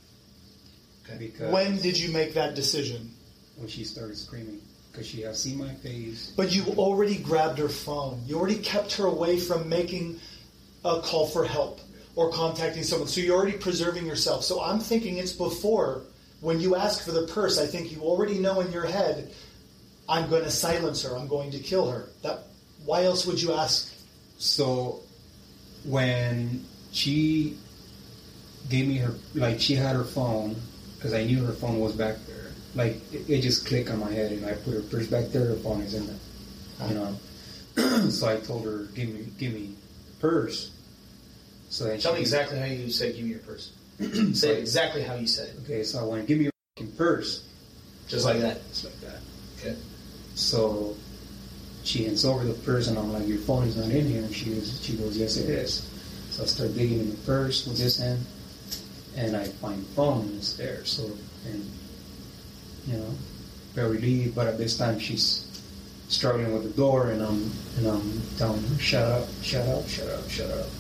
Okay. Because when did you make that decision? When she started screaming. Because she has seen my face. But you already grabbed her phone. You already kept her away from making a call for help or contacting someone. So you're already preserving yourself. So I'm thinking it's before. When you ask for the purse, I think you already know in your head, I'm going to silence her. I'm going to kill her. That. Why else would you ask? So when she gave me her, like she had her phone, because I knew her phone was back there. Like it, it just clicked on my head, and I put her purse back there. Her phone is in there, you know. So I told her, "Give me, give me the purse." So then tell me exactly how you said, "Give me your purse." Say it exactly how you said it. Okay, so I want to give me your fucking purse, just like that, just like that. Okay. So she hands over the purse, and I'm like, "Your phone is not in here." And she goes, "She goes, yes, it is." So I start digging in the purse with this hand, and I find the phone, and it's there. So and. You know, very relieved, but at this time she's struggling with the door, and I'm and I'm telling her, "Shut up, shut up, shut up, shut up."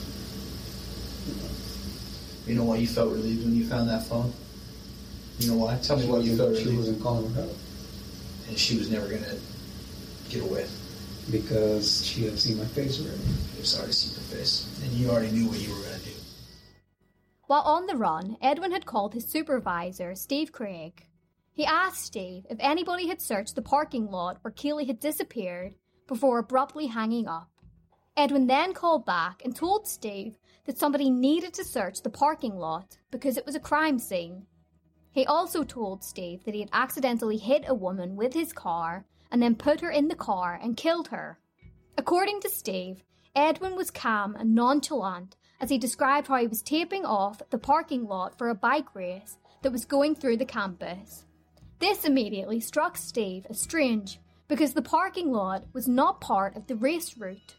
You know, you know why you felt relieved when you found that phone? You know why? Tell me why you felt relieved. She wasn't calling her help, and she was never gonna get away because she had seen my face already. She was already seen your face, and you already knew what you were gonna do. While on the run, Edwin had called his supervisor, Steve Craig. He asked Steve if anybody had searched the parking lot where Kaylee had disappeared before abruptly hanging up. Edwin then called back and told Steve that somebody needed to search the parking lot because it was a crime scene. He also told Steve that he had accidentally hit a woman with his car and then put her in the car and killed her. According to Steve, Edwin was calm and nonchalant as he described how he was taping off the parking lot for a bike race that was going through the campus. This immediately struck Steve as strange because the parking lot was not part of the race route.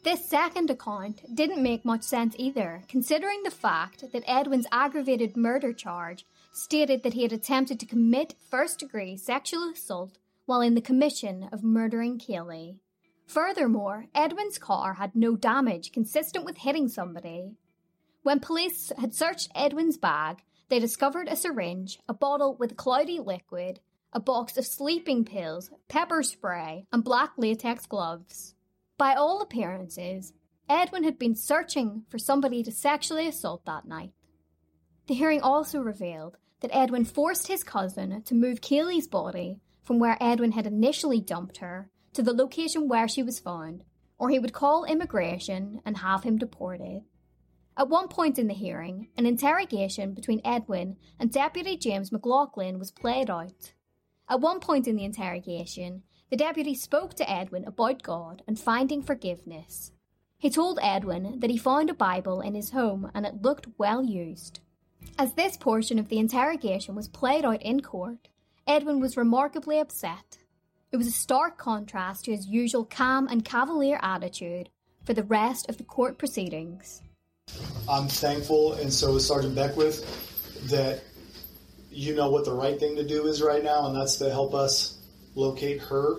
This second account didn't make much sense either, considering the fact that Edwin's aggravated murder charge stated that he had attempted to commit first-degree sexual assault while in the commission of murdering Kaylee. Furthermore, Edwin's car had no damage consistent with hitting somebody. When police had searched Edwin's bag, they discovered a syringe, a bottle with cloudy liquid, a box of sleeping pills, pepper spray, and black latex gloves. By all appearances, Edwin had been searching for somebody to sexually assault that night. The hearing also revealed that Edwin forced his cousin to move Kaylee's body from where Edwin had initially dumped her to the location where she was found, or he would call immigration and have him deported. At one point in the hearing, an interrogation between Edwin and Deputy James McLaughlin was played out. At one point in the interrogation, the deputy spoke to Edwin about God and finding forgiveness. He told Edwin that he found a Bible in his home and it looked well used. As this portion of the interrogation was played out in court, Edwin was remarkably upset. It was a stark contrast to his usual calm and cavalier attitude for the rest of the court proceedings. I'm thankful, and so is Sergeant Beckwith, that you know what the right thing to do is right now, and that's to help us locate her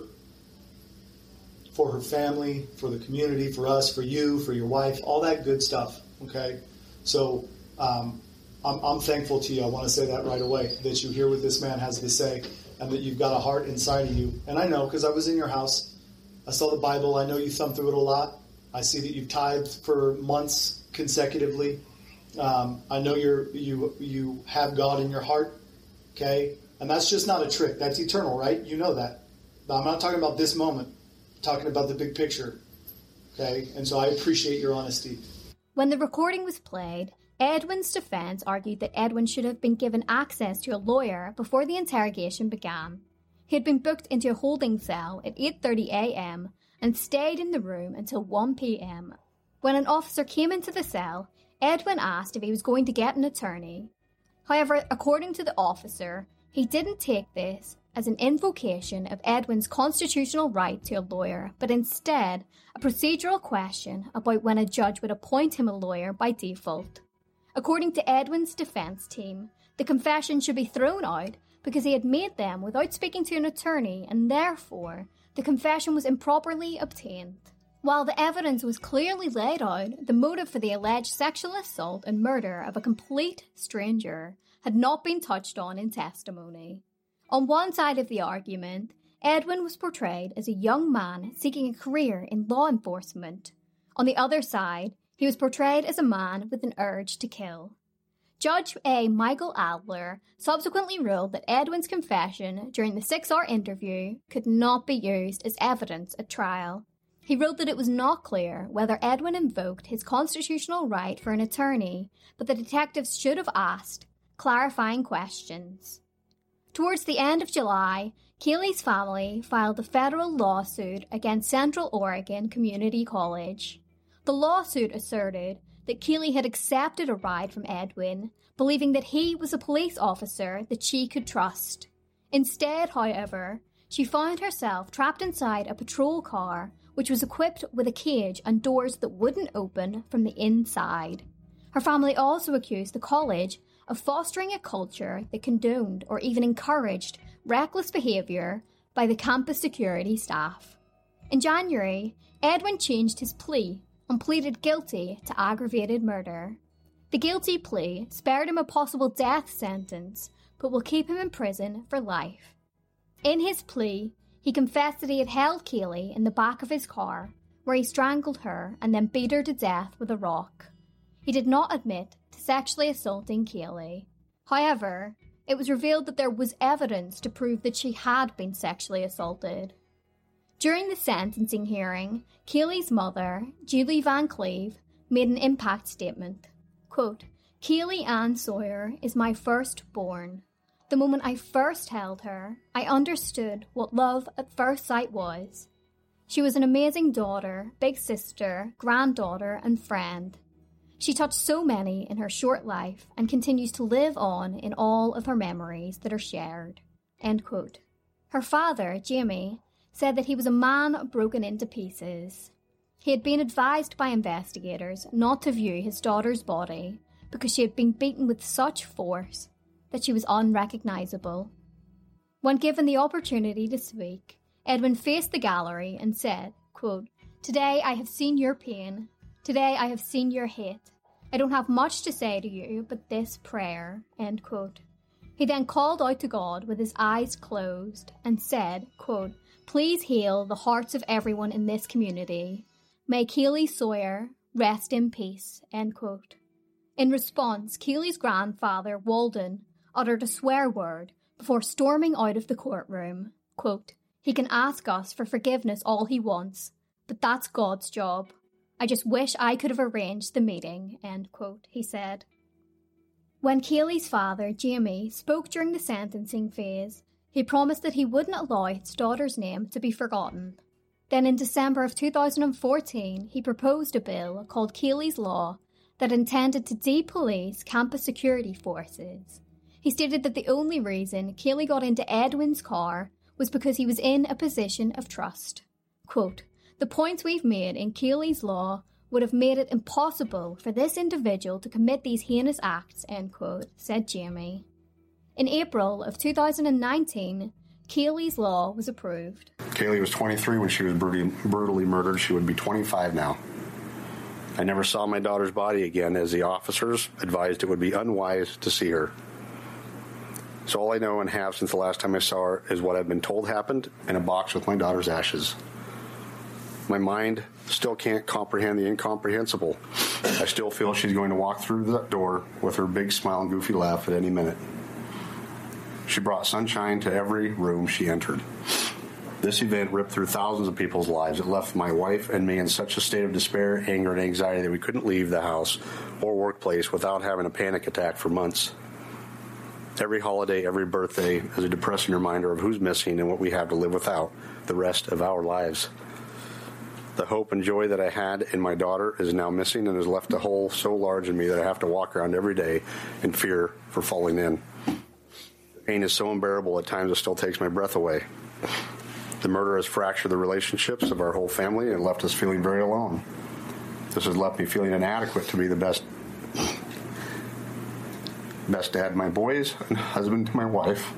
for her family, for the community, for us, for you, for your wife, all that good stuff, okay? So um, I'm, I'm thankful to you. I want to say that right away, that you hear what this man has to say and that you've got a heart inside of you. And I know, because I was in your house. I saw the Bible. I know you thumb through it a lot. I see that you've tithed for months consecutively. Um, I know you're, you you have God in your heart, okay? And that's just not a trick. That's eternal, right? You know that. But I'm not talking about this moment. I'm talking about the big picture, okay? And so I appreciate your honesty. When the recording was played, Edwin's defense argued that Edwin should have been given access to a lawyer before the interrogation began. He had been booked into a holding cell at eight thirty a.m. and stayed in the room until one p.m. When an officer came into the cell, Edwin asked if he was going to get an attorney. However, according to the officer, he didn't take this as an invocation of Edwin's constitutional right to a lawyer, but instead a procedural question about when a judge would appoint him a lawyer by default. According to Edwin's defense team, the confession should be thrown out because he had made them without speaking to an attorney, and therefore the confession was improperly obtained. While the evidence was clearly laid out, the motive for the alleged sexual assault and murder of a complete stranger had not been touched on in testimony. On one side of the argument, Edwin was portrayed as a young man seeking a career in law enforcement. On the other side, he was portrayed as a man with an urge to kill. Judge A. Michael Adler subsequently ruled that Edwin's confession during the six-hour interview could not be used as evidence at trial. He ruled that it was not clear whether Edwin invoked his constitutional right for an attorney, but the detectives should have asked clarifying questions. Towards the end of July, Kaylee's family filed a federal lawsuit against Central Oregon Community College. The lawsuit asserted that Kaylee had accepted a ride from Edwin, believing that he was a police officer that she could trust. Instead, however, she found herself trapped inside a patrol car, which was equipped with a cage and doors that wouldn't open from the inside. Her family also accused the college of fostering a culture that condoned or even encouraged reckless behaviour by the campus security staff. In January, Edwin changed his plea and pleaded guilty to aggravated murder. The guilty plea spared him a possible death sentence, but will keep him in prison for life. In his plea, he confessed that he had held Kaylee in the back of his car, where he strangled her and then beat her to death with a rock. He did not admit to sexually assaulting Kaylee. However, it was revealed that there was evidence to prove that she had been sexually assaulted. During the sentencing hearing, Kaylee's mother, Julie Van Cleve, made an impact statement. Quote, "Kaylee Ann Sawyer is my firstborn. The moment I first held her, I understood what love at first sight was. She was an amazing daughter, big sister, granddaughter, and friend. She touched so many in her short life and continues to live on in all of her memories that are shared." End quote. Her father, Jamie, said that he was a man broken into pieces. He had been advised by investigators not to view his daughter's body because she had been beaten with such force that she was unrecognisable. When given the opportunity to speak, Edwin faced the gallery and said, quote, "Today I have seen your pain. Today I have seen your hate. I don't have much to say to you but this prayer," end quote. He then called out to God with his eyes closed and said, quote, "Please heal the hearts of everyone in this community. May Keely Sawyer rest in peace," end quote. In response, Keely's grandfather, Walden, uttered a swear word before storming out of the courtroom. Quote, "He can ask us for forgiveness all he wants, but that's God's job. I just wish I could have arranged the meeting," end quote, he said. When Keely's father, Jamie, spoke during the sentencing phase, he promised that he wouldn't allow his daughter's name to be forgotten. Then in December of two thousand fourteen, he proposed a bill called Keely's Law that intended to depolice campus security forces. He stated that the only reason Keely got into Edwin's car was because he was in a position of trust. Quote, "The points we've made in Keely's Law would have made it impossible for this individual to commit these heinous acts," end quote, said Jamie. In April of two thousand nineteen, Keely's Law was approved. Kaylee was twenty-three when she was brutally, brutally murdered. She would be twenty-five now. I never saw my daughter's body again, as the officers advised it would be unwise to see her. So all I know and have since the last time I saw her is what I've been told happened in a box with my daughter's ashes. My mind still can't comprehend the incomprehensible. I still feel she's going to walk through that door with her big smile and goofy laugh at any minute. She brought sunshine to every room she entered. This event ripped through thousands of people's lives. It left my wife and me in such a state of despair, anger, and anxiety that we couldn't leave the house or workplace without having a panic attack for months. Every holiday, every birthday is a depressing reminder of who's missing and what we have to live without the rest of our lives. The hope and joy that I had in my daughter is now missing and has left a hole so large in me that I have to walk around every day in fear for falling in. The pain is so unbearable at times it still takes my breath away. The murder has fractured the relationships of our whole family and left us feeling very alone. This has left me feeling inadequate to be the best best dad to my boys and husband to my wife.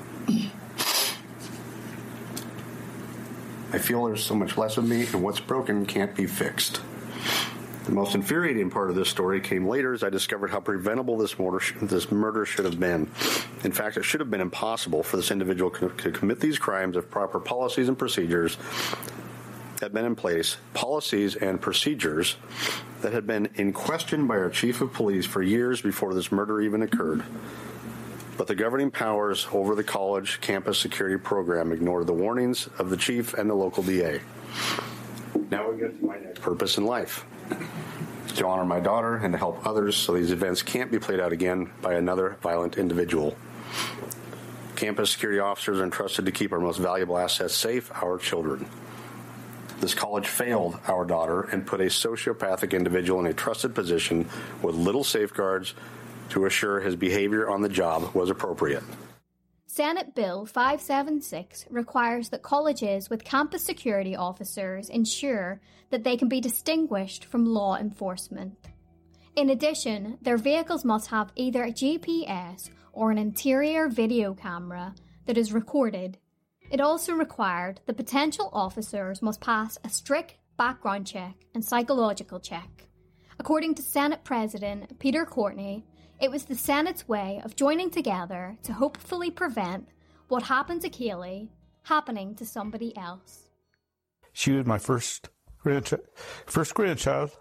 I feel there's so much less of me, and what's broken can't be fixed. The most infuriating part of this story came later as I discovered how preventable this murder, this murder should have been. In fact, it should have been impossible for this individual to, to commit these crimes if proper policies and procedures had been in place, policies and procedures that had been in question by our chief of police for years before this murder even occurred. But the governing powers over the college campus security program ignored the warnings of the chief and the local D A. Now we get to my next purpose in life, to honor my daughter and to help others so these events can't be played out again by another violent individual. Campus security officers are entrusted to keep our most valuable assets safe, our children. This college failed our daughter and put a sociopathic individual in a trusted position with little safeguards to assure his behavior on the job was appropriate. Senate Bill five seventy-six requires that colleges with campus security officers ensure that they can be distinguished from law enforcement. In addition, their vehicles must have either a G P S or an interior video camera that is recorded. It also required that potential officers must pass a strict background check and psychological check. According to Senate President Peter Courtney, it was the Senate's way of joining together to hopefully prevent what happened to Kaylee happening to somebody else. She was my first grandchild, first grandchild,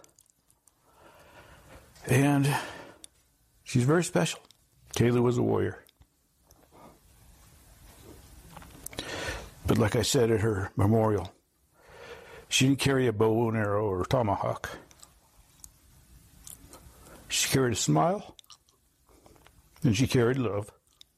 and she's very special. Kaylee was a warrior. But like I said at her memorial, she didn't carry a bow and arrow or a tomahawk. She carried a smile, and she carried love.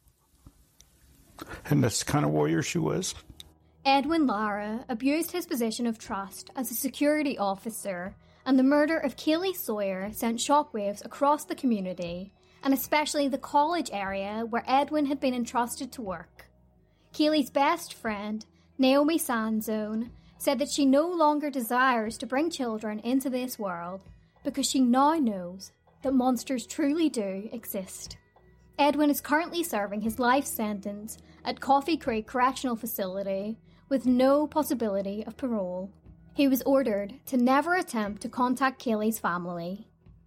And that's the kind of warrior she was. Edwin Lara abused his position of trust as a security officer, and the murder of Kaylee Sawyer sent shockwaves across the community, and especially the college area where Edwin had been entrusted to work. Kaylee's best friend, Naomi Sanzone, said that she no longer desires to bring children into this world because she now knows that monsters truly do exist. Edwin is currently serving his life sentence at Coffee Creek Correctional Facility with no possibility of parole. He was ordered to never attempt to contact Kaylee's family.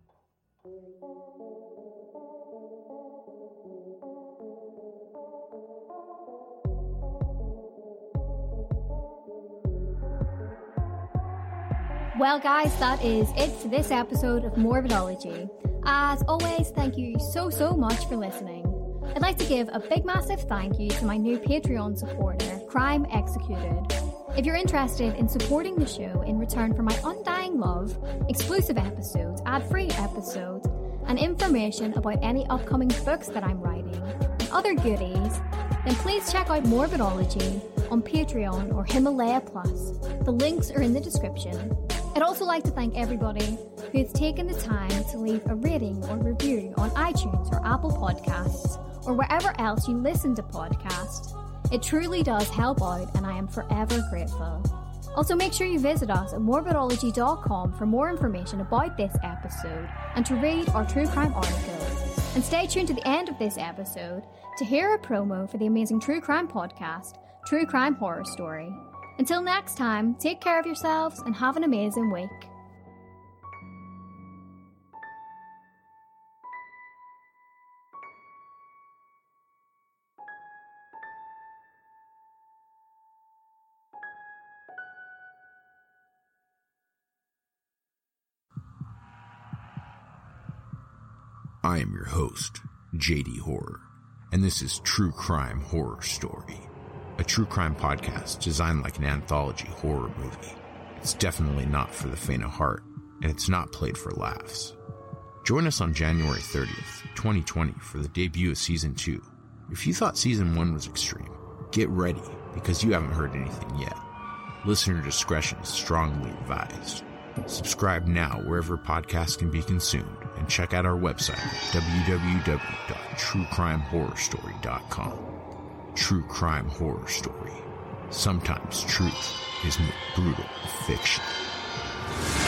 Well guys, that is it for this episode of Morbidology. As always, thank you so so much for listening. I'd like to give a big massive thank you to my new Patreon supporter, Crime Executed. If you're interested in supporting the show in return for my undying love, exclusive episodes, ad-free episodes, and information about any upcoming books that I'm writing, and other goodies, then please check out Morbidology on Patreon or Himalaya Plus. The links are in the description. I'd also like to thank everybody who has taken the time to leave a rating or review on iTunes or Apple Podcasts or wherever else you listen to podcasts. It truly does help out and I am forever grateful. Also make sure you visit us at morbidology dot com for more information about this episode and to read our true crime articles. And stay tuned to the end of this episode to hear a promo for the amazing true crime podcast, True Crime Horror Story. Until next time, take care of yourselves and have an amazing week. I am your host, J D Horror, and this is True Crime Horror Story, a true crime podcast designed like an anthology horror movie. It's definitely not for the faint of heart, and it's not played for laughs. Join us on January thirtieth, twenty twenty for the debut of Season two. If you thought Season one was extreme, get ready, because you haven't heard anything yet. Listener discretion is strongly advised. Subscribe now wherever podcasts can be consumed, and check out our website at w w w dot true crime horror story dot com. True Crime Horror Story. Sometimes truth is more brutal than fiction.